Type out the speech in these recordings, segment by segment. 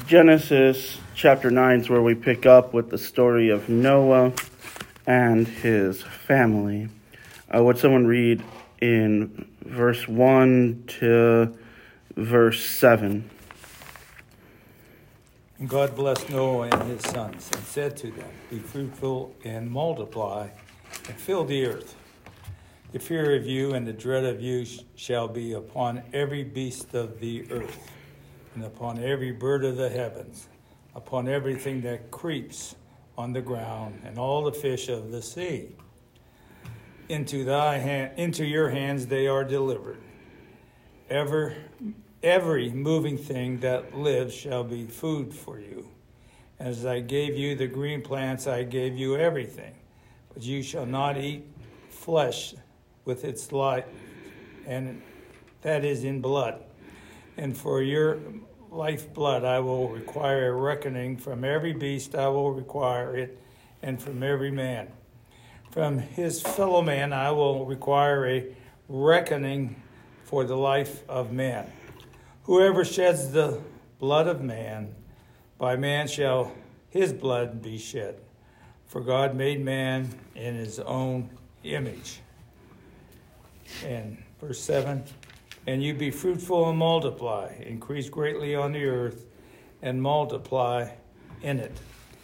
Genesis chapter 9 is where we pick up with the story of Noah and his family. Would someone read in verse 1 to verse 7? And God blessed Noah and his sons, and said to them, Be fruitful and multiply, and fill the earth. The fear of you and the dread of you shall be upon every beast of the earth, and upon every bird of the heavens, upon everything that creeps on the ground, and all the fish of the sea. Into your hands they are delivered. Every moving thing that lives shall be food for you. As I gave you the green plants, I gave you everything. But you shall not eat flesh with its life, and that is in blood. And for your lifeblood I will require a reckoning. From every beast I will require it, and from every man. From his fellow man I will require a reckoning for the life of man. Whoever sheds the blood of man, by man shall his blood be shed. For God made man in his own image. And verse 7, And you be fruitful and multiply, increase greatly on the earth, and multiply in it.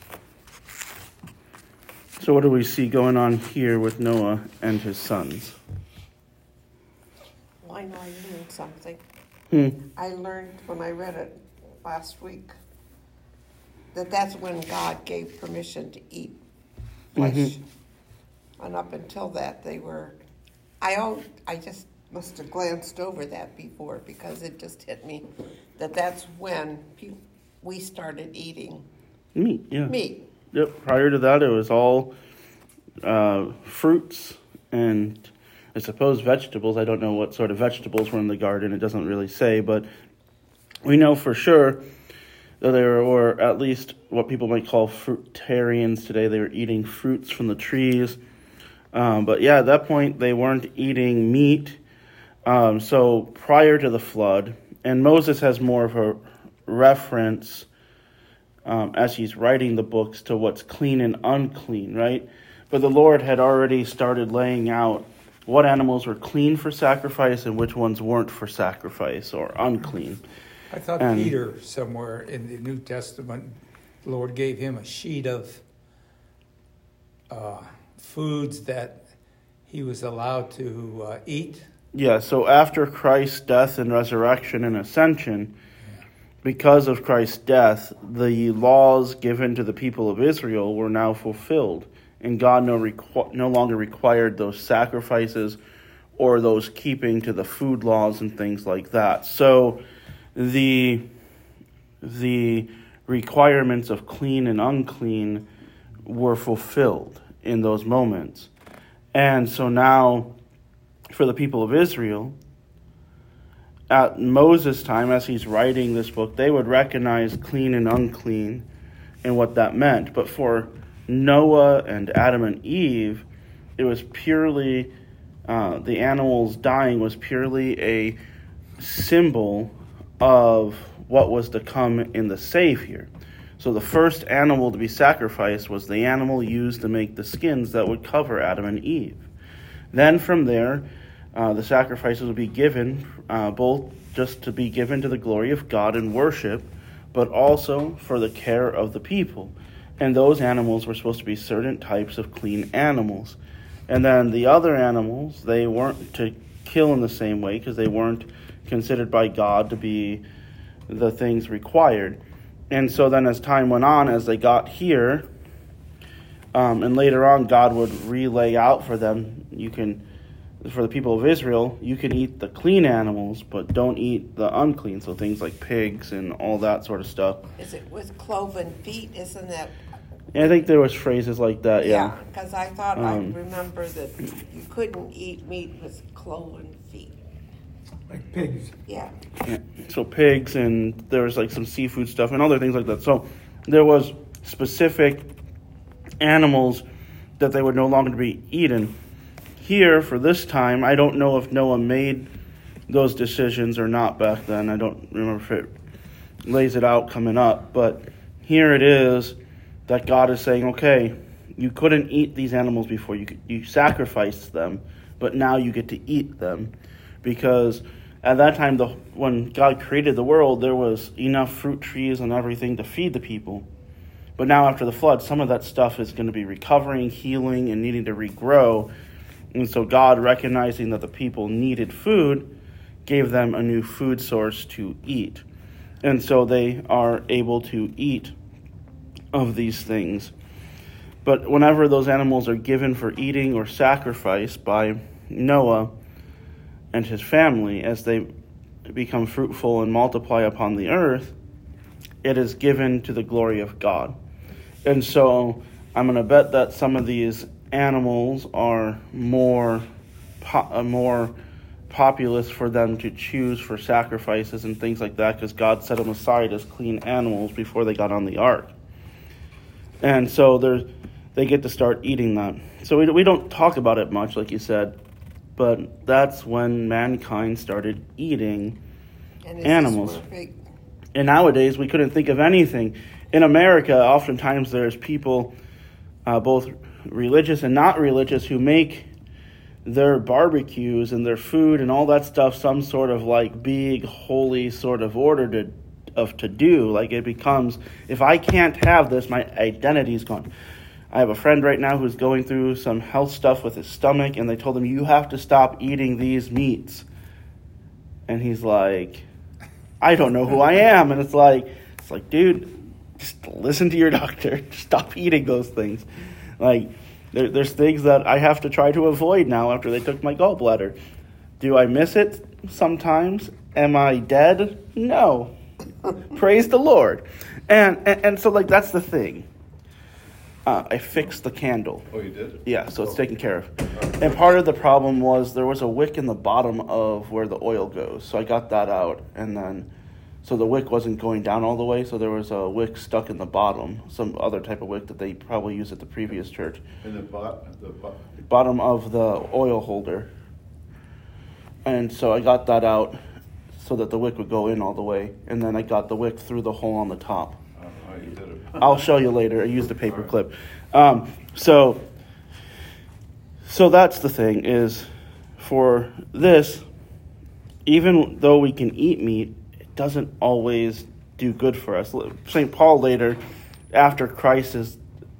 So what do we see going on here with Noah and his sons? Well, I know I learned something. I learned when I read it last week that that's when God gave permission to eat flesh. And up until that, they were... I just must have glanced over that before because it just hit me that that's when we started eating Meat, yeah. meat. Yep. Prior to that, it was all fruits and I suppose vegetables. I don't know what sort of vegetables were in the garden. It doesn't really say, but we know for sure that there were at least what people might call fruitarians today. They were eating fruits from the trees. But yeah, at that point, they weren't eating meat. So prior to the flood, and Moses has more of a reference as he's writing the books to what's clean and unclean, right? But the Lord had already started laying out what animals were clean for sacrifice and which ones weren't for sacrifice or unclean. I thought Peter, somewhere in the New Testament, the Lord gave him a sheet of foods that he was allowed to eat. Yeah, so after Christ's death and resurrection and ascension, because of Christ's death, the laws given to the people of Israel were now fulfilled. And God no longer required those sacrifices or those keeping to the food laws and things like that. So the requirements of clean and unclean were fulfilled in those moments. And so now, for the people of Israel, at Moses' time, as he's writing this book, they would recognize clean and unclean and what that meant. But for Noah and Adam and Eve, it was purely, the animals dying was purely a symbol of what was to come in the Savior. So the first animal to be sacrificed was the animal used to make the skins that would cover Adam and Eve. Then from there, the sacrifices would be given, both just to be given to the glory of God and worship, but also for the care of the people. And those animals were supposed to be certain types of clean animals. And then the other animals, they weren't to kill in the same way because they weren't considered by God to be the things required. And so then as time went on, as they got here, and later on God would relay out for them, for the people of Israel, you can eat the clean animals, but don't eat the unclean. So things like pigs and all that sort of stuff. Is it with cloven feet? Isn't that... Yeah, I think there was phrases like that, yeah. Yeah, because I thought I remember that you couldn't eat meat with cloven feet. Like pigs. Yeah. So pigs, and there was like some seafood stuff and other things like that. So there was specific animals that they would no longer be eaten. Here, for this time, I don't know if Noah made those decisions or not back then. I don't remember if it lays it out coming up. But here it is that God is saying, okay, you couldn't eat these animals before. You sacrificed them, but now you get to eat them. Because at that time, when God created the world, there was enough fruit trees and everything to feed the people. But now after the flood, some of that stuff is going to be recovering, healing, and needing to regrow. And so God, recognizing that the people needed food, gave them a new food source to eat. And so they are able to eat of these things. But whenever those animals are given for eating or sacrifice by Noah and his family, as they become fruitful and multiply upon the earth, it is given to the glory of God. And so I'm going to bet that some of these animals are more populous for them to choose for sacrifices and things like that, because God set them aside as clean animals before they got on the ark. And so they get to start eating that. So we don't talk about it much, like you said, but that's when mankind started eating animals. And nowadays we couldn't think of anything. In America, oftentimes there's people, both religious and not religious, who make their barbecues and their food and all that stuff some sort of like big holy sort of order to do. Like it becomes, if I can't have this, my identity's gone. I have a friend right now who's going through some health stuff with his stomach, and they told him, you have to stop eating these meats. And he's like, I don't know who I am. And it's like, dude, just listen to your doctor. Stop eating those things. Like, there's things that I have to try to avoid now after they took my gallbladder. Do I miss it sometimes? Am I dead? No. Praise the Lord. And so, like, that's the thing. I fixed the candle. Oh, you did? Yeah, so it's taken care of. And part of the problem was there was a wick in the bottom of where the oil goes. So I got that out, and then, so the wick wasn't going down all the way, so there was a wick stuck in the bottom, some other type of wick that they probably used at the previous church. In the bottom of the oil holder. And so I got that out so that the wick would go in all the way, and then I got the wick through the hole on the top. You did it. I'll show you later. I used a paper clip. So that's the thing, is for this, even though we can eat meat, it doesn't always do good for us. St. Paul later, after Christ is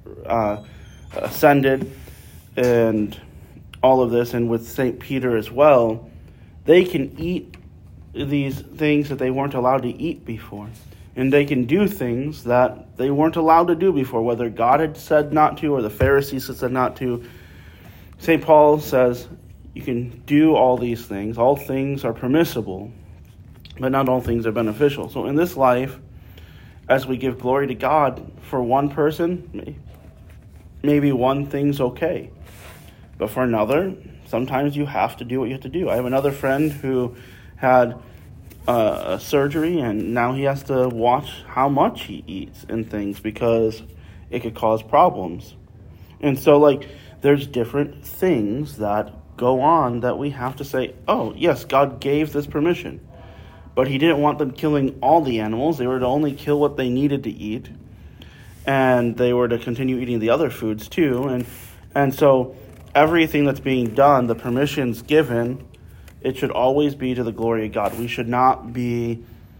ascended and all of this, and with St. Peter as well, they can eat these things that they weren't allowed to eat before. And they can do things that they weren't allowed to do before, whether God had said not to or the Pharisees had said not to. St. Paul says you can do all these things. All things are permissible, but not all things are beneficial. So in this life, as we give glory to God, for one person, maybe one thing's okay. But for another, sometimes you have to do what you have to do. I have another friend who had a surgery, and now he has to watch how much he eats and things, because it could cause problems. And so, like, there's different things that go on that we have to say, oh, yes, God gave this permission, but he didn't want them killing all the animals. They were to only kill what they needed to eat, and they were to continue eating the other foods too. And so everything that's being done, the permissions given, it should always be to the glory of God. We should not be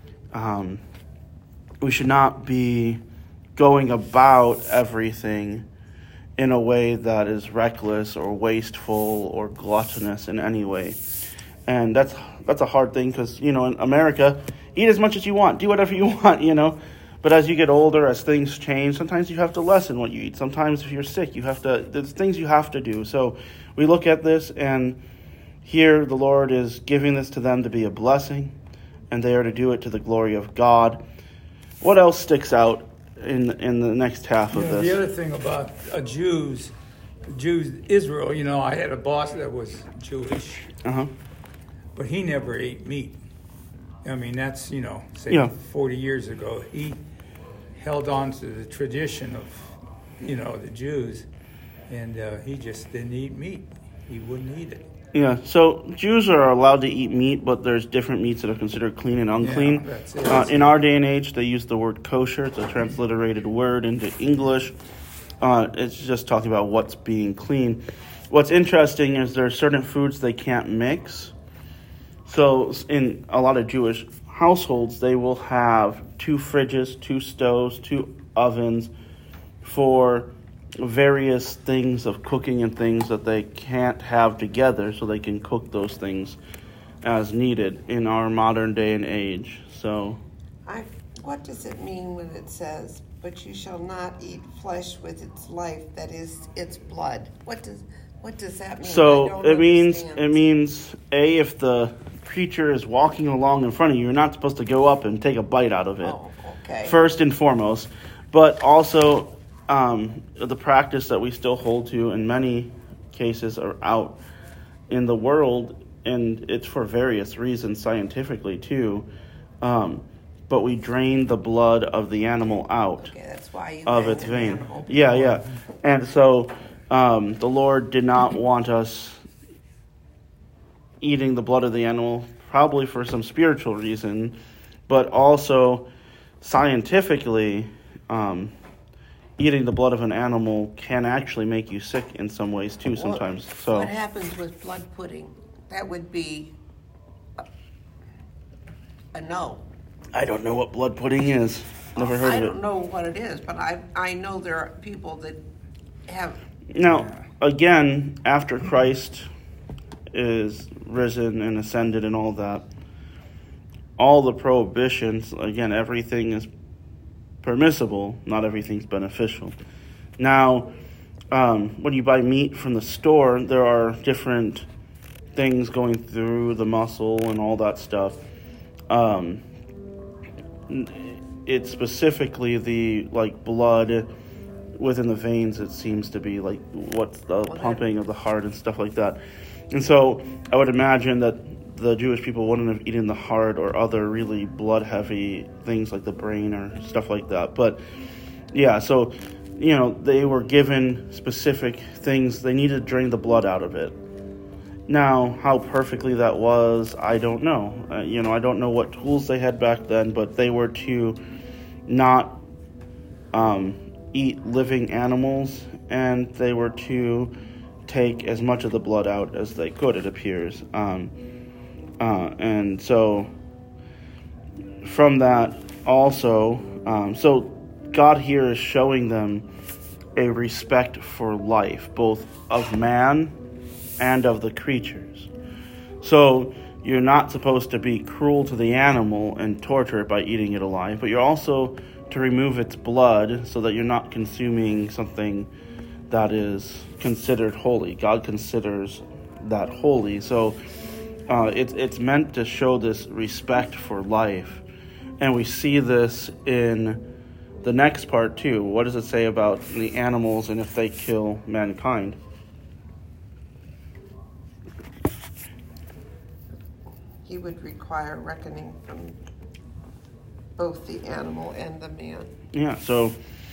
going about everything in a way that is reckless or wasteful or gluttonous in any way. And that's a hard thing, because, in America, eat as much as you want, do whatever you want, But as you get older, as things change, sometimes you have to lessen what you eat. Sometimes if you're sick, there's things you have to do. So we look at this, and here the Lord is giving this to them to be a blessing, and they are to do it to the glory of God. What else sticks out in the next half of this? The other thing about Jews, Israel, I had a boss that was Jewish, but he never ate meat. I mean, that's, 40 years ago. He held on to the tradition of, the Jews, and he just didn't eat meat. He wouldn't eat it. Yeah, so Jews are allowed to eat meat, but there's different meats that are considered clean and unclean. Yeah, that's it. In our day and age, they use the word kosher. It's a transliterated word into English. It's just talking about what's being clean. What's interesting is there are certain foods they can't mix. So in a lot of Jewish households, they will have 2 fridges, 2 stoves, 2 ovens for various things of cooking and things that they can't have together, so they can cook those things as needed in our modern day and age. So, what does it mean when it says, "But you shall not eat flesh with its life, that is its blood"? What does that mean? So it means if the creature is walking along in front of you, you're not supposed to go up and take a bite out of it. Oh, okay. First and foremost, but also the practice that we still hold to in many cases are out in the world, and it's for various reasons scientifically too. But we drain the blood of the animal out that's why of its vein. Yeah. And so the Lord did not want us eating the blood of the animal, probably for some spiritual reason, but also scientifically, eating the blood of an animal can actually make you sick in some ways too sometimes. So what happens with blood pudding? That would be a no. I don't know what blood pudding is. Never heard of it. I don't know what it is, but I know there are people that have. Now, again, after Christ is risen and ascended and all that, all the prohibitions, again, everything is permissible, not everything's beneficial. Now, when you buy meat from the store, there are different things going through the muscle and all that stuff. It's specifically the blood within the veins. It seems to be what's the pumping of the heart and stuff like that. And so I would imagine that the Jewish people wouldn't have eaten the heart or other really blood-heavy things like the brain or stuff like that. But, yeah, so, they were given specific things. They needed to drain the blood out of it. Now, how perfectly that was, I don't know. I don't know what tools they had back then, but they were to not eat living animals, and they were to take as much of the blood out as they could, it appears. And so from that also, so God here is showing them a respect for life, both of man and of the creatures. So you're not supposed to be cruel to the animal and torture it by eating it alive, but you're also to remove its blood so that you're not consuming something that is considered holy. God considers that holy. So it's meant to show this respect for life. And we see this in the next part too. What does it say about the animals and if they kill mankind? He would require reckoning from both the animal and the man. Yeah, so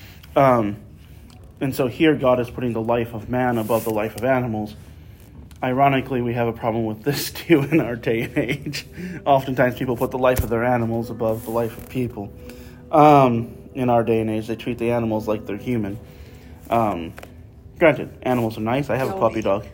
and so here God is putting the life of man above the life of animals. Ironically, we have a problem with this too in our day and age. Oftentimes people put the life of their animals above the life of people. In our day and age, they treat the animals like they're human. Granted, animals are nice. I have a puppy dog.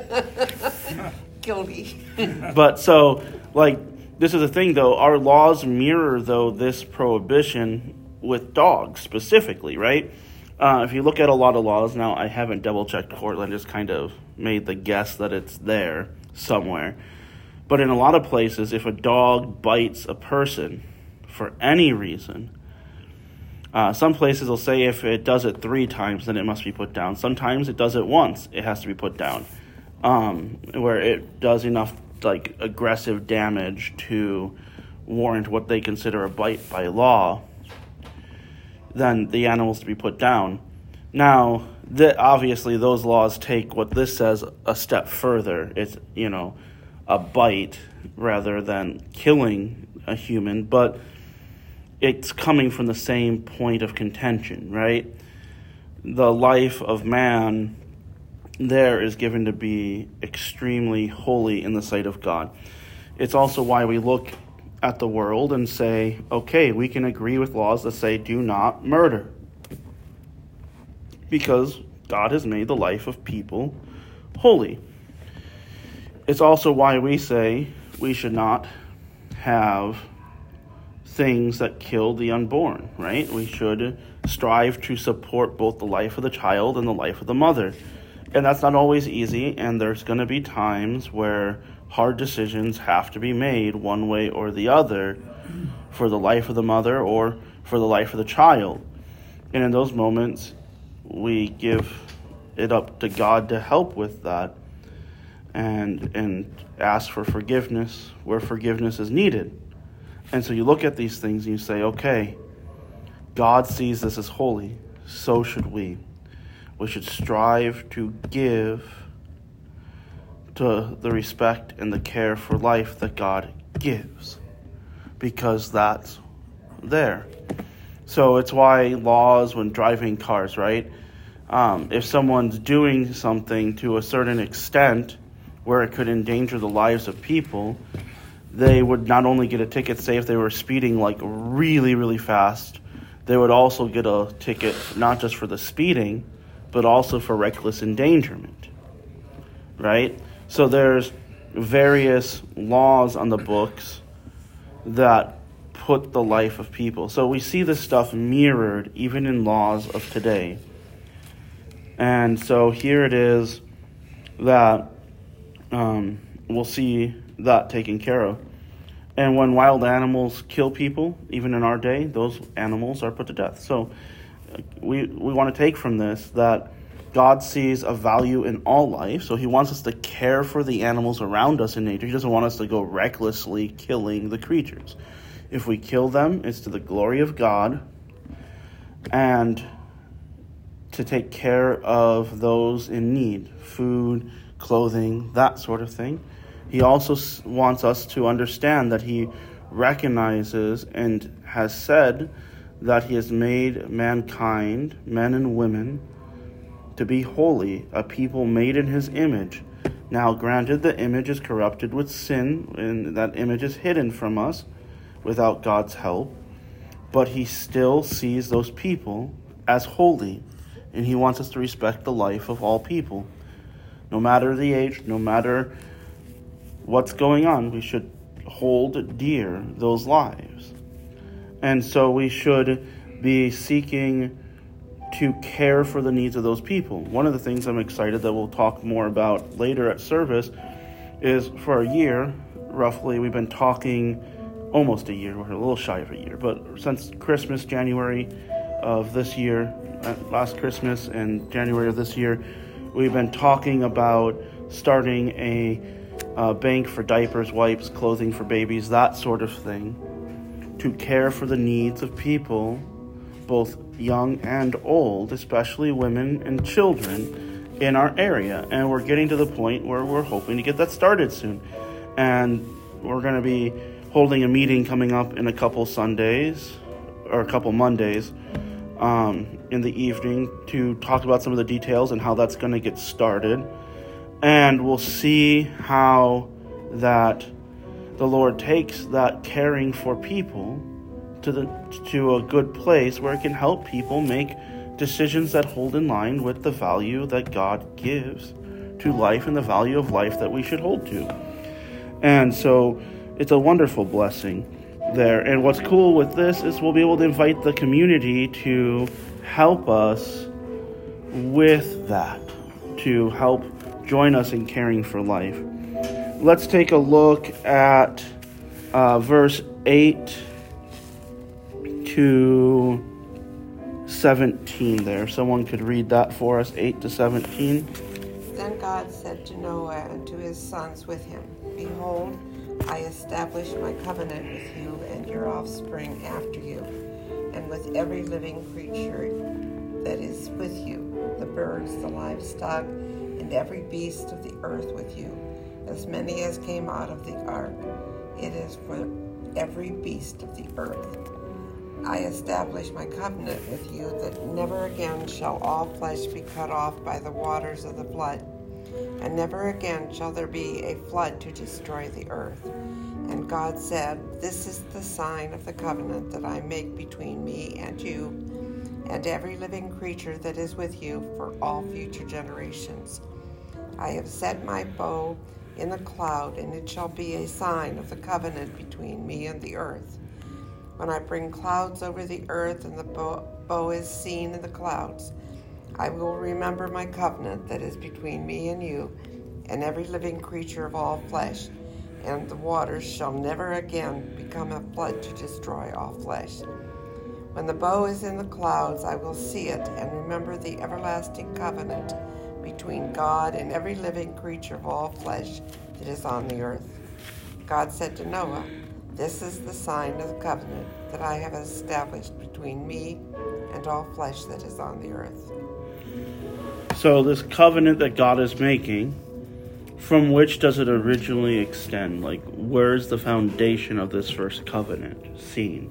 Guilty. But so, this is the thing, though. Our laws mirror, though, this prohibition with dogs specifically, right? If you look at a lot of laws, now I haven't double-checked Cortland, just kind of made the guess that it's there somewhere. But in a lot of places, if a dog bites a person for any reason, some places will say if it does it 3 times, then it must be put down. Sometimes it does it once, it has to be put down. Where it does enough aggressive damage to warrant what they consider a bite by law, then the animal's to be put down. Now, obviously those laws take what this says a step further. It's, a bite rather than killing a human, but it's coming from the same point of contention, right? The life of man there is given to be extremely holy in the sight of God. It's also why we look at the world and say, okay, we can agree with laws that say do not murder. Because God has made the life of people holy. It's also why we say we should not have things that kill the unborn, right? We should strive to support both the life of the child and the life of the mother. And that's not always easy, and there's going to be times where hard decisions have to be made one way or the other for the life of the mother or for the life of the child. And in those moments, we give it up to God to help with that and ask for forgiveness where forgiveness is needed. And so you look at these things and you say, okay, God sees this as holy, so should we. We should strive to give to the respect and the care for life that God gives, because that's there. So it's why laws when driving cars, right? If someone's doing something to a certain extent where it could endanger the lives of people, they would not only get a ticket, say if they were speeding like really, really fast, they would also get a ticket not just for the speeding, but also for reckless endangerment, right? So there's various laws on the books that put the life of people. So we see this stuff mirrored even in laws of today. And so here it is that we'll see that taken care of. And when wild animals kill people, even in our day, those animals are put to death. So we want to take from this that God sees a value in all life, so he wants us to care for the animals around us in nature. He doesn't want us to go recklessly killing the creatures. If we kill them, it's to the glory of God and to take care of those in need, food, clothing, that sort of thing. He also wants us to understand that he recognizes and has said that he has made mankind, men and women, to be holy, a people made in his image. Now, granted, the image is corrupted with sin, and that image is hidden from us without God's help, but he still sees those people as holy, and he wants us to respect the life of all people. No matter the age, no matter what's going on, we should hold dear those lives. And so we should be seeking to care for the needs of those people. One of the things I'm excited that we'll talk more about later at service is for a year, roughly, we've been talking, almost a year, we're a little shy of a year, but since Christmas, January of this year, last Christmas and January of this year, we've been talking about starting a bank for diapers, wipes, clothing for babies, that sort of thing, to care for the needs of people, both young and old, especially women and children in our area. And we're getting to the point where we're hoping to get that started soon. And we're going to be holding a meeting coming up in a couple Sundays, or a couple Mondays, in the evening to talk about some of the details and how that's going to get started. And we'll see how that the Lord takes that caring for people to a good place where it can help people make decisions that hold in line with the value that God gives to life and the value of life that we should hold to. And so it's a wonderful blessing there. And what's cool with this is we'll be able to invite the community to help us with that, to help join us in caring for life. Let's take a look at verse 8 to 17 there. If someone could read that for us, 8 to 17. Then God said to Noah and to his sons with him, Behold, I establish my covenant with you and your offspring after you, and with every living creature that is with you, the birds, the livestock, and every beast of the earth with you, as many as came out of the ark. It is for every beast of the earth. I establish my covenant with you that never again shall all flesh be cut off by the waters of the flood. and never again shall there be a flood to destroy the earth. And God said, This is the sign of the covenant that I make between me and you, and every living creature that is with you for all future generations. I have set my bow in the cloud, and it shall be a sign of the covenant between me and the earth. When I bring clouds over the earth, and the bow is seen in the clouds, I will remember my covenant that is between me and you, and every living creature of all flesh, and the waters shall never again become a flood to destroy all flesh. When the bow is in the clouds, I will see it, and remember the everlasting covenant between God and every living creature of all flesh that is on the earth. God said to Noah, This is the sign of the covenant that I have established between me and all flesh that is on the earth. So this covenant that God is making, from which does it originally extend? Like, where's the foundation of this first covenant seen?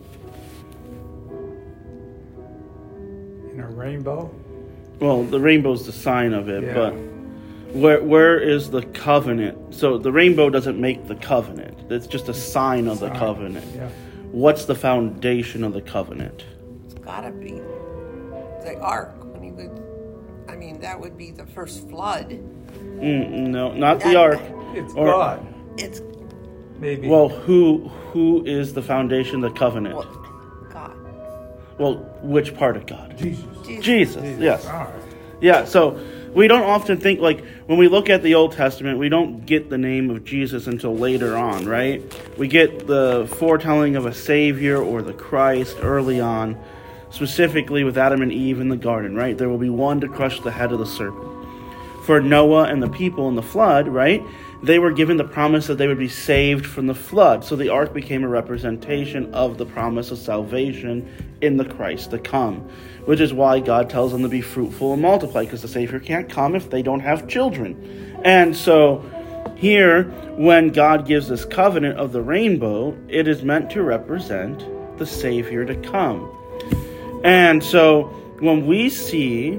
In a rainbow? Well, the rainbow's the sign of it, Yeah. but where is the covenant? So the rainbow doesn't make the covenant. It's just a sign of the covenant. Yeah. What's the foundation of the covenant? It's gotta be the ark. That would be the first flood. No, not the ark. It's God. It's Maybe. Well, who is the foundation of the covenant? God. Well, which part of God? Jesus. Jesus, yes. All right. Yeah, so we don't often think, like, when we look at the Old Testament, we don't get the name of Jesus until later on, right? We get the foretelling of a Savior or the Christ early on, specifically with Adam and Eve in the garden, right? There will be one to crush the head of the serpent. For Noah and the people in the flood, right? They were given the promise that they would be saved from the flood. So the ark became a representation of the promise of salvation in the Christ to come, which is why God tells them to be fruitful and multiply, because the Savior can't come if they don't have children. And so here, when God gives this covenant of the rainbow, it is meant to represent the Savior to come. And so when we see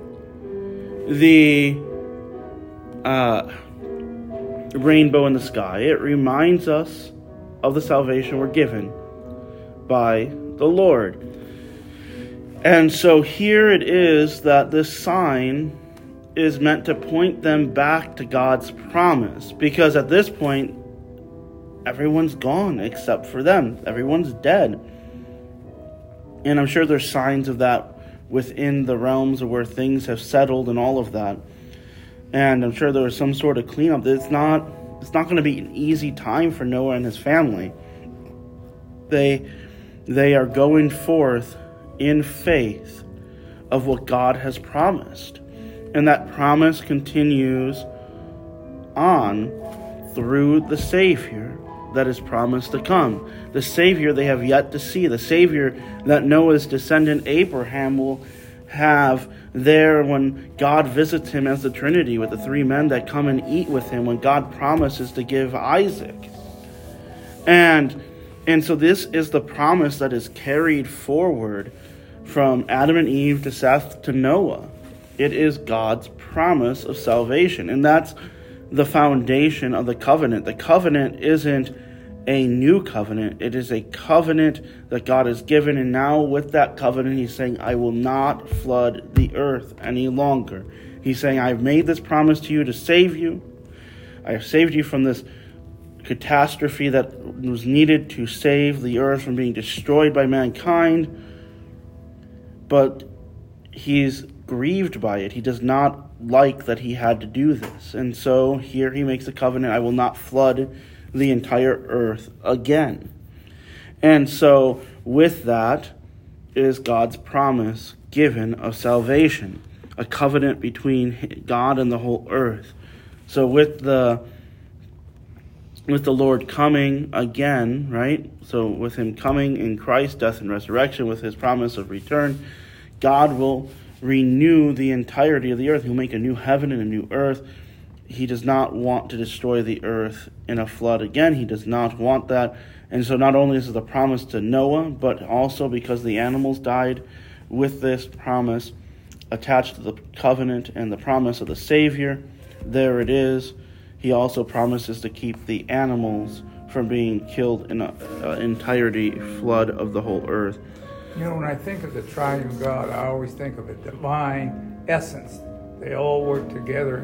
the rainbow in the sky, it reminds us of the salvation we're given by the Lord. And so here it is that this sign is meant to point them back to God's promise, because at this point everyone's gone except for them. Everyone's dead. And I'm sure there's signs of that within the realms of where things have settled and all of that. And I'm sure there was some sort of cleanup. It's not going to be an easy time for Noah and his family. They are going forth in faith of what God has promised. And that promise continues on through the Savior that is promised to come. The Savior they have yet to see. The Savior that Noah's descendant Abraham will have there when God visits him as the Trinity with the three men that come and eat with him when God promises to give Isaac. And so this is the promise that is carried forward from Adam and Eve to Seth to Noah. It is God's promise of salvation. And that's the foundation of the covenant. The covenant isn't a new covenant. It is a covenant that God has given. And now with that covenant, he's saying, I will not flood the earth any longer. He's saying, I've made this promise to you to save you. I have saved you from this catastrophe that was needed to save the earth from being destroyed by mankind. But he's grieved by it. He does not like that he had to do this. And so here he makes a covenant, I will not flood the entire earth again. And so with that is God's promise given of salvation, a covenant between God and the whole earth. So with the Lord coming again, right? So with him coming in Christ, death and resurrection, with his promise of return, God will renew the entirety of the earth. He'll make a new heaven and a new earth. He does not want to destroy the earth in a flood again. He does not want that. And so not only is it a promise to Noah, but also because the animals died with this promise attached to the covenant and the promise of the Savior, there it is. He also promises to keep the animals from being killed in an entirety flood of the whole earth. You know, when I think of the triune God, I always think of a divine essence. They all work together,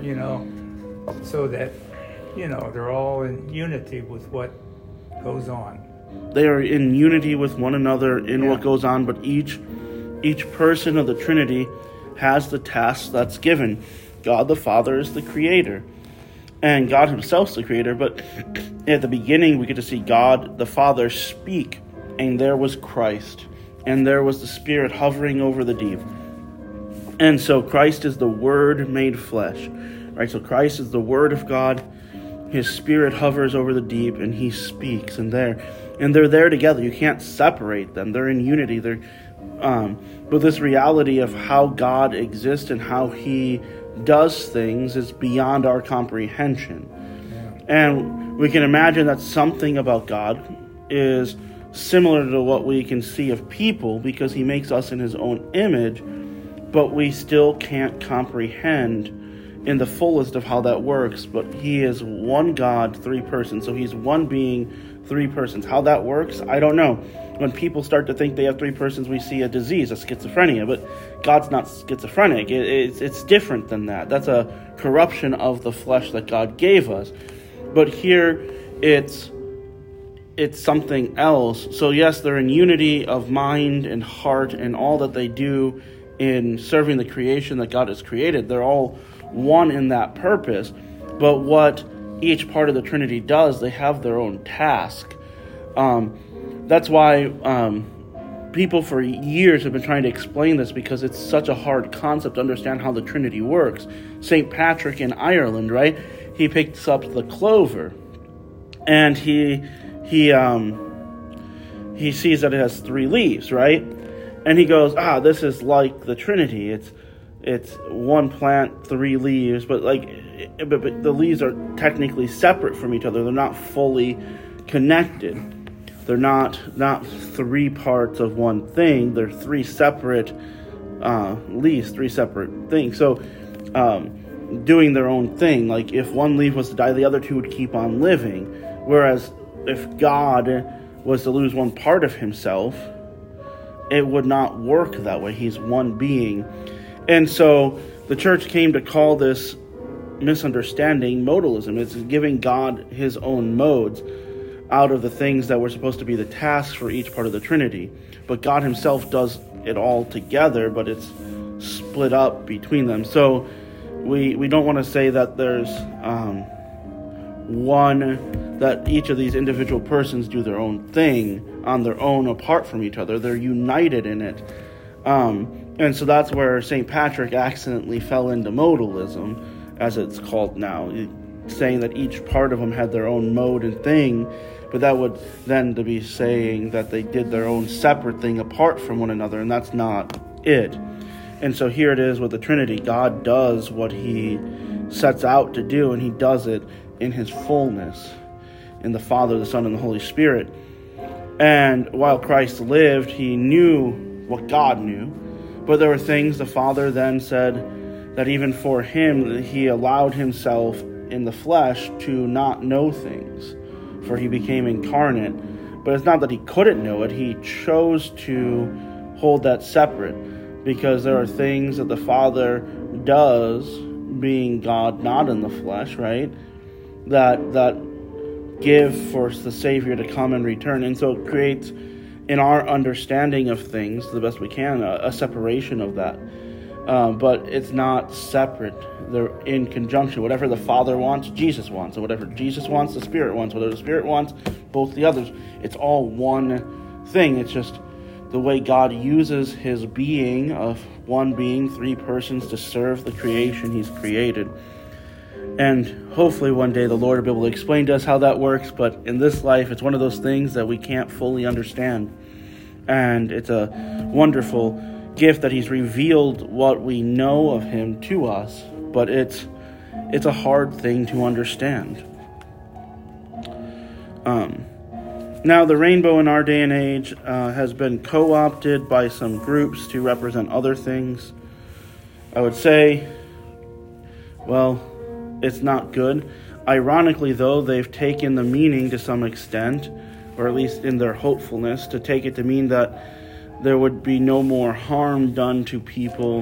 so that, they're all in unity with what goes on. They are in unity with one another in what goes on, but each person of the Trinity has the task that's given. God the Father is the creator, and God himself is the creator, but at the beginning we get to see God the Father speak, and there was Christ, and there was the Spirit hovering over the deep. And so Christ is the Word made flesh, right? So Christ is the Word of God. His Spirit hovers over the deep, and he speaks, and they're there together. You can't separate them. They're in unity. But this reality of how God exists and how he does things is beyond our comprehension. Yeah. And we can imagine that something about God is similar to what we can see of people because he makes us in his own image, but we still can't comprehend in the fullest of how that works. But he is one God, three persons. So he's one being, three persons. How that works, I don't know. When people start to think they have three persons, we see a disease, a schizophrenia. But God's not schizophrenic. It's different than that. That's a corruption of the flesh that God gave us. But here, it's something else. So yes, they're in unity of mind and heart and all that they do in serving the creation that God has created. They're all one in that purpose. But what each part of the Trinity does, they have their own task. That's why people for years have been trying to explain this, because it's such a hard concept to understand how the Trinity works. St. Patrick in Ireland, right? He picks up the clover, and he sees that it has three leaves, right? And he goes, this is like the Trinity. It's one plant, three leaves, but the leaves are technically separate from each other. They're not fully connected. They're not three parts of one thing. They're three separate leaves, three separate things. So doing their own thing. Like if one leaf was to die, the other two would keep on living. Whereas if God was to lose one part of himself, it would not work that way. He's one being. And so the church came to call this misunderstanding modalism. It's giving God his own modes out of the things that were supposed to be the tasks for each part of the Trinity. But God himself does it all together, but it's split up between them. So we don't want to say that there's that each of these individual persons do their own thing on their own apart from each other. They're united in it. And so that's where St. Patrick accidentally fell into modalism, as it's called now, saying that each part of them had their own mode and thing, but that would then to be saying that they did their own separate thing apart from one another, and that's not it. And so here it is with the Trinity. God does what he sets out to do, and he does it in his fullness, in the Father, the Son, and the Holy Spirit. And while Christ lived, he knew what God knew, but there were things the Father then said that even for him, he allowed himself in the flesh to not know things, for he became incarnate. But it's not that he couldn't know it, he chose to hold that separate, because there are things that the Father does, being God not in the flesh, right, that give for the Savior to come and return. And so it creates, in our understanding of things, to the best we can, a separation of that. But it's not separate. They're in conjunction. Whatever the Father wants, Jesus wants. And whatever Jesus wants, the Spirit wants. Whatever the Spirit wants, both the others. It's all one thing. It's just the way God uses his being of one being, three persons, to serve the creation he's created. And hopefully one day the Lord will be able to explain to us how that works. But in this life, it's one of those things that we can't fully understand. And it's a wonderful gift that he's revealed what we know of him to us, but it's a hard thing to understand. Now the rainbow in our day and age has been co-opted by some groups to represent other things. I would say, well, it's not good. Ironically, though, they've taken the meaning to some extent, or at least in their hopefulness, to take it to mean that there would be no more harm done to people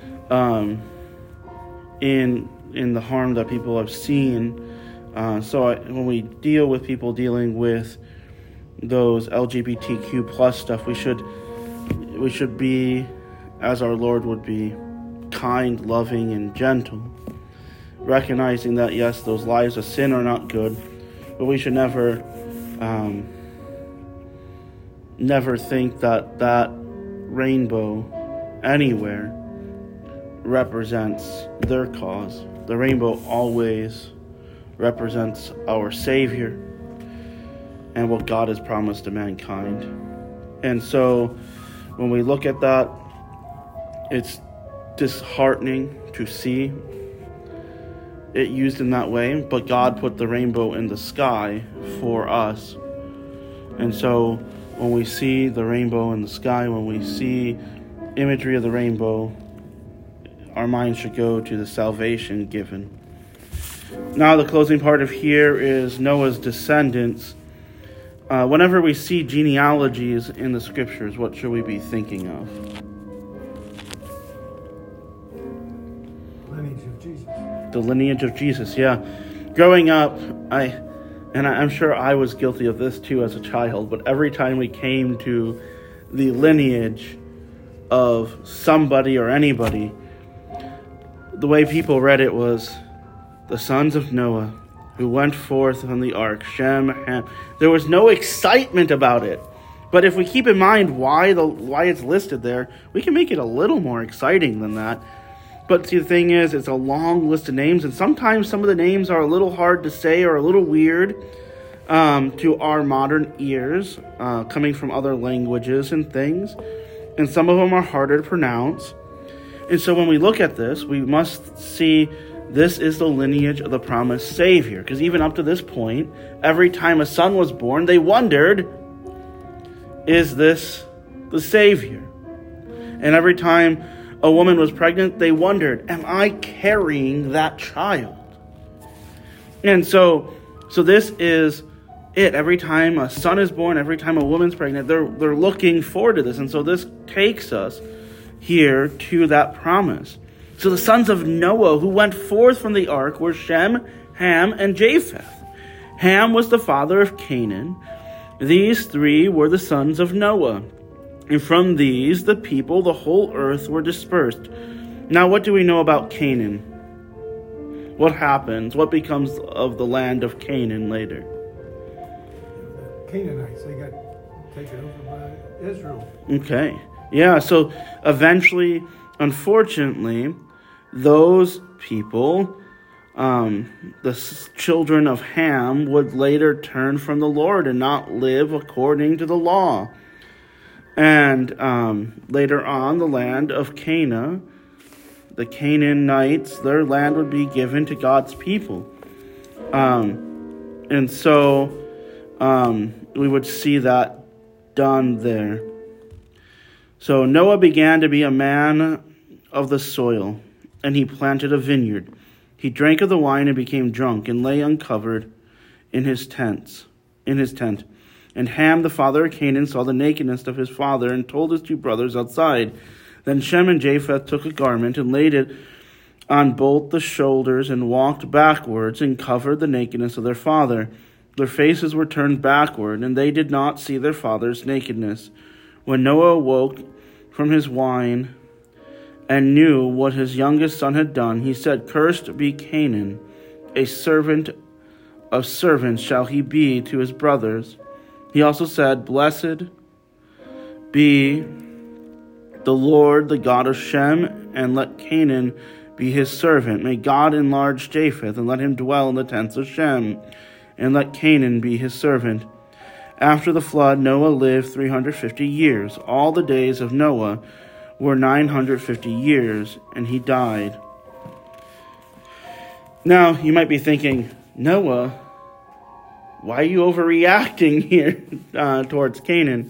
in the harm that people have seen. When we deal with people dealing with those LGBTQ plus stuff, we should be, as our Lord would be, kind, loving, and gentle, recognizing that yes, those lives of sin are not good, but we should never think that rainbow anywhere represents their cause. The rainbow always represents our Savior and what God has promised to mankind. And so when we look at that, it's disheartening to see it used in that way, but God put the rainbow in the sky for us. And so when we see the rainbow in the sky, when we see imagery of the rainbow, our minds should go to the salvation given. Now the closing part of here is Noah's descendants. Whenever we see genealogies in the scriptures, what should we be thinking of? Lineage of Jesus. The lineage of Jesus, yeah. Growing up, I'm sure I was guilty of this too as a child, but every time we came to the lineage of somebody or anybody, the way people read it was the sons of Noah who went forth from the ark, Shem, Ham. There was no excitement about it. But if we keep in mind why it's listed there, we can make it a little more exciting than that. But see, the thing is, it's a long list of names, and sometimes some of the names are a little hard to say or a little weird to our modern ears, coming from other languages and things. And some of them are harder to pronounce. And so when we look at this, we must see this is the lineage of the promised Savior. Because even up to this point, every time a son was born, they wondered, is this the Savior? And every time a woman was pregnant, they wondered, am I carrying that child? And so this is it. Every time a son is born, every time a woman's pregnant, they're looking forward to this. And so this takes us here to that promise. So the sons of Noah who went forth from the ark were Shem, Ham, and Japheth. Ham was the father of Canaan. These three were the sons of Noah. And from these, the people, the whole earth, were dispersed. Now, what do we know about Canaan? What happens? What becomes of the land of Canaan later? The Canaanites, they got taken over by Israel. Okay. Yeah, so eventually, unfortunately, those people, the children of Ham, would later turn from the Lord and not live according to the law. And later on, the land of Canaan, the Canaanites, their land would be given to God's people. And so we would see that done there. So Noah began to be a man of the soil, and he planted a vineyard. He drank of the wine and became drunk, and lay uncovered in his tent. And Ham, the father of Canaan, saw the nakedness of his father, and told his two brothers outside. Then Shem and Japheth took a garment, and laid it on both the shoulders, and walked backwards, and covered the nakedness of their father. Their faces were turned backward, and they did not see their father's nakedness. When Noah awoke from his wine and knew what his youngest son had done, he said, "Cursed be Canaan, a servant of servants shall he be to his brothers." He also said, "Blessed be the Lord, the God of Shem, and let Canaan be his servant. May God enlarge Japheth, and let him dwell in the tents of Shem, and let Canaan be his servant." After the flood, Noah lived 350 years. All the days of Noah were 950 years, and he died. Now, you might be thinking, Noah, why are you overreacting here towards Canaan?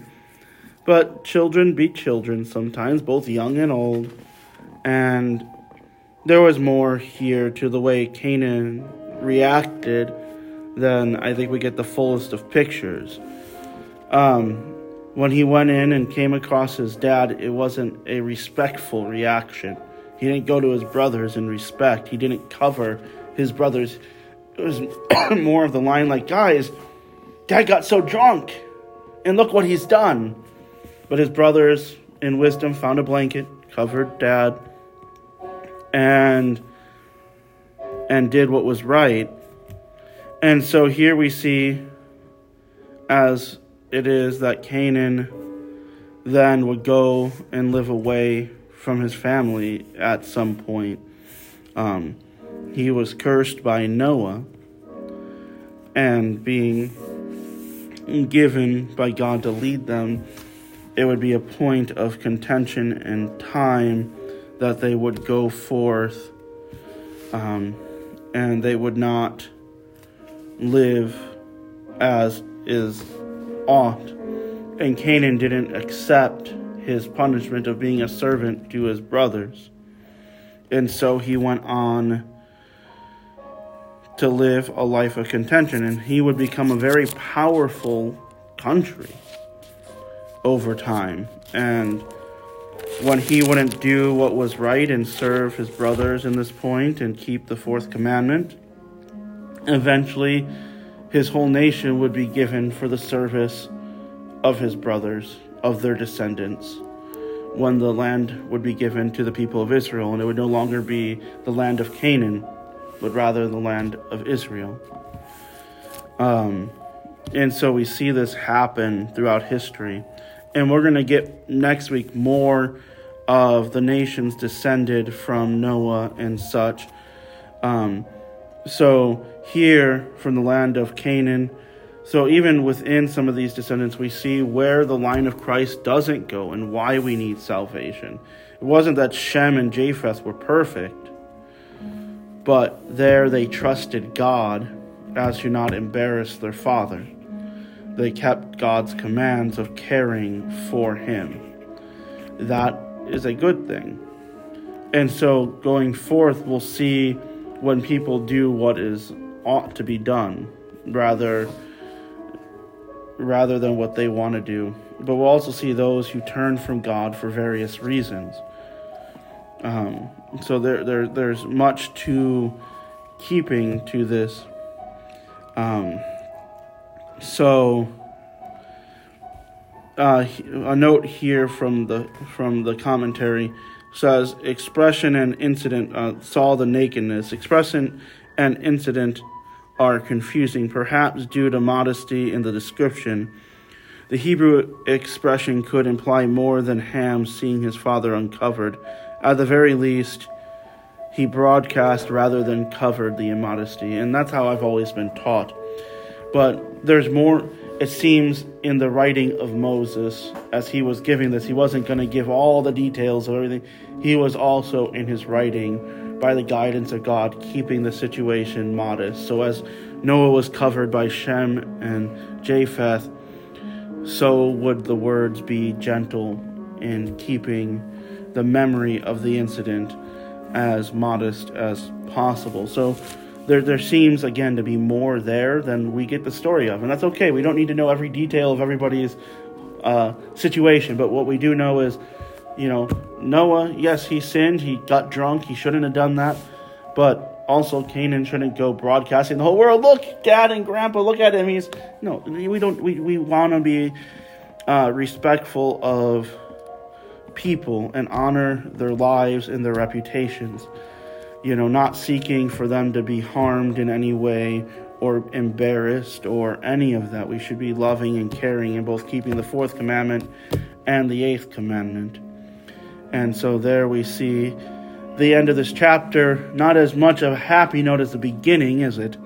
But children be children sometimes, both young and old. And there was more here to the way Canaan reacted than I think we get the fullest of pictures. When he went in and came across his dad, it wasn't a respectful reaction. He didn't go to his brothers in respect. He didn't cover his brothers. It was more of the line like, guys, Dad got so drunk, and look what he's done. But his brothers, in wisdom, found a blanket, covered Dad, and did what was right. And so here we see, as it is, that Canaan then would go and live away from his family at some point. He was cursed by Noah, and being given by God to lead them, it would be a point of contention and time that they would go forth, and they would not live as is ought. And Canaan didn't accept his punishment of being a servant to his brothers. And so he went on to live a life of contention, and he would become a very powerful country over time. And when he wouldn't do what was right and serve his brothers in this point and keep the fourth commandment, eventually his whole nation would be given for the service of his brothers, of their descendants, when the land would be given to the people of Israel, and it would no longer be the land of Canaan, but rather the land of Israel. And so we see this happen throughout history. And we're going to get next week more of the nations descended from Noah and such. So here from the land of Canaan, so even within some of these descendants, we see where the line of Christ doesn't go and why we need salvation. It wasn't that Shem and Japheth were perfect, but there they trusted God as to not embarrass their father. They kept God's commands of caring for him. That is a good thing. And so going forth, we'll see when people do what is ought to be done, rather than what they want to do. But we'll also see those who turn from God for various reasons. So there's much to keeping to this. A note here from the commentary says, expression and incident saw the nakedness. Expression and incident are confusing, perhaps due to modesty in the description. The Hebrew expression could imply more than Ham seeing his father uncovered. At the very least, he broadcast rather than covered the immodesty, and that's how I've always been taught. But there's more, it seems, in the writing of Moses. As he was giving this, he wasn't going to give all the details of everything. He was also, in his writing, by the guidance of God, keeping the situation modest. So as Noah was covered by Shem and Japheth, so would the words be gentle in keeping the memory of the incident as modest as possible. So there seems, again, to be more there than we get the story of. And that's okay. We don't need to know every detail of everybody's situation. But what we do know is, Noah, yes, he sinned. He got drunk. He shouldn't have done that. But also, Canaan shouldn't go broadcasting the whole world. Look, Dad and Grandpa, look at him. We want to be respectful of people and honor their lives and their reputations. Not seeking for them to be harmed in any way or embarrassed or any of that. We should be loving and caring and both keeping the fourth commandment and the eighth commandment. And so there we see the end of this chapter, not as much of a happy note as the beginning, is it?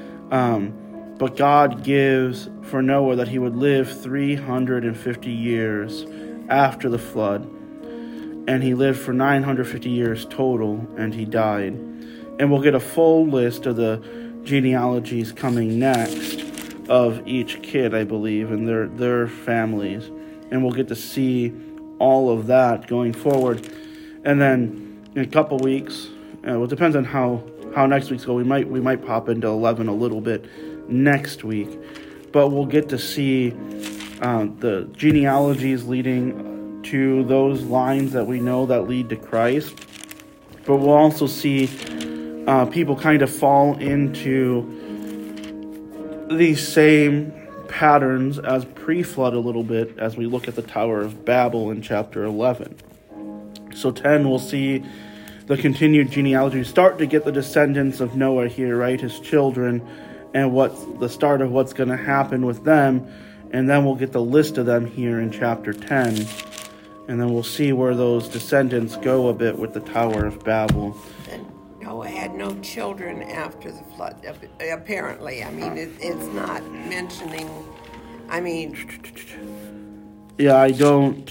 But God gives for Noah that he would live 350 years after the flood. And he lived for 950 years total, and he died. And we'll get a full list of the genealogies coming next of each kid, I believe, and their families. And we'll get to see all of that going forward. And then in a couple weeks, Well, it depends on how next week's go. We might pop into 11 a little bit next week, but we'll get to see the genealogies leading to those lines that we know that lead to Christ. But we'll also see people kind of fall into these same patterns as pre-flood a little bit as we look at the Tower of Babel in chapter 11. So 10, we'll see the continued genealogy, start to get the descendants of Noah here, right? His children, and what's the start of what's going to happen with them. And then we'll get the list of them here in chapter 10. And then we'll see where those descendants go a bit with the Tower of Babel. And Noah had no children after the flood, apparently. I mean, it's not mentioning, I mean... Yeah, I don't...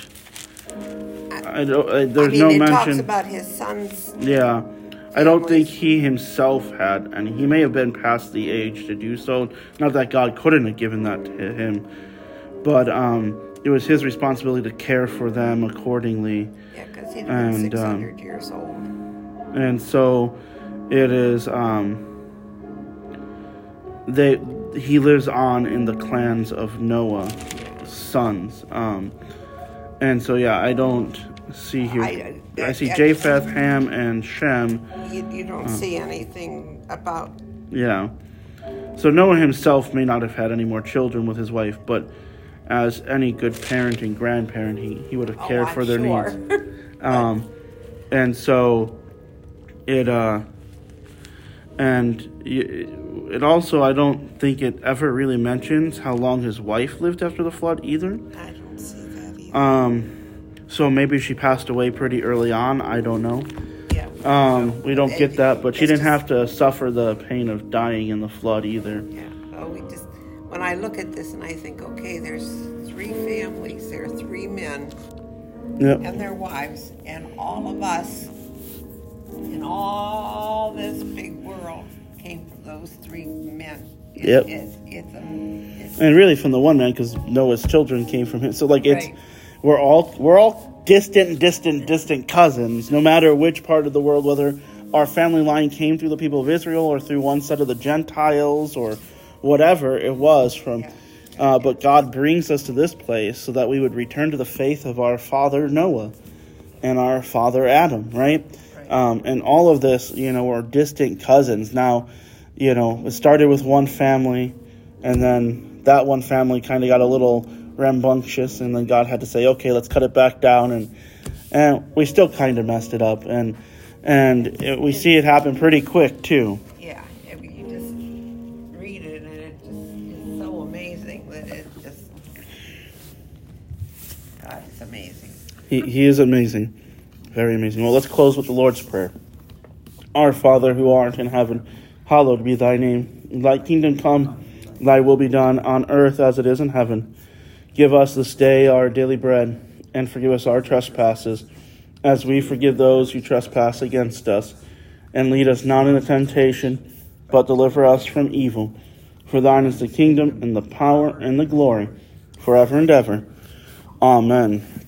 there's no mention. It talks about his sons. Yeah, I don't think he himself had, and he may have been past the age to do so. Not that God couldn't have given that to him, but it was his responsibility to care for them accordingly. Yeah, because he'd been 600 years old. And so it is. He lives on in the clans of Noah's sons. And so yeah, I don't see here. I see Japheth, Ham, and Shem. You don't see anything about... Yeah. So Noah himself may not have had any more children with his wife, but as any good parent and grandparent, he would have cared for their needs. And so it also, I don't think it ever really mentions how long his wife lived after the flood either. I don't see that either. So maybe she passed away pretty early on. I don't know. Yeah. We don't get that, but she didn't have to suffer the pain of dying in the flood either. Yeah. Oh, when I look at this and I think, okay, there's 3 families. There are 3 men and their wives, and all of us in all this big world came from those 3 men. And really from the one man, because Noah's children came from him. So like right. We're all distant cousins, no matter which part of the world, whether our family line came through the people of Israel or through one set of the Gentiles or whatever it was from. But God brings us to this place so that we would return to the faith of our father Noah and our father Adam, right? And all of this, are distant cousins. Now, it started with one family, and then that one family kind of got a little rambunctious, and then God had to say, okay, let's cut it back down, and we still kind of messed it up, and we see it happen pretty quick too. Yeah, you just read it, and it just is so amazing that it just, God is amazing. He is amazing, very amazing. Well, let's close with the Lord's Prayer. Our Father who art in heaven, hallowed be thy name. Thy kingdom come, thy will be done on earth as it is in heaven. Give us this day our daily bread, and forgive us our trespasses, as we forgive those who trespass against us. And lead us not into temptation, but deliver us from evil. For thine is the kingdom, and the power, and the glory, forever and ever. Amen.